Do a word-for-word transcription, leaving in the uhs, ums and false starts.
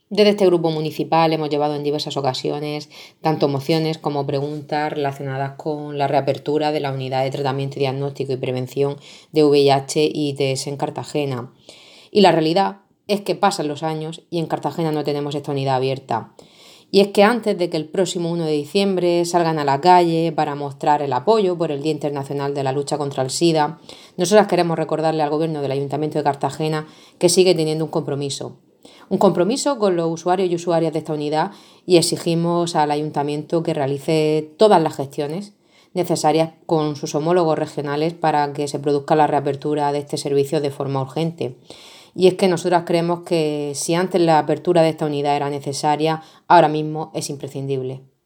Desde este grupo municipal hemos llevado en diversas ocasiones tanto mociones como preguntas relacionadas con la reapertura de la unidad de tratamiento, diagnóstico y prevención de V I H y T S en Cartagena. Y la realidad es que pasan los años y en Cartagena no tenemos esta unidad abierta. Y es que antes de que el próximo uno de diciembre salgan a la calle para mostrar el apoyo por el Día Internacional de la Lucha contra el SIDA, nosotras queremos recordarle al Gobierno del Ayuntamiento de Cartagena que sigue teniendo un compromiso. Un compromiso con los usuarios y usuarias de esta unidad y exigimos al Ayuntamiento que realice todas las gestiones necesarias con sus homólogos regionales para que se produzca la reapertura de este servicio de forma urgente. Y es que nosotras creemos que si antes la apertura de esta unidad era necesaria, ahora mismo es imprescindible.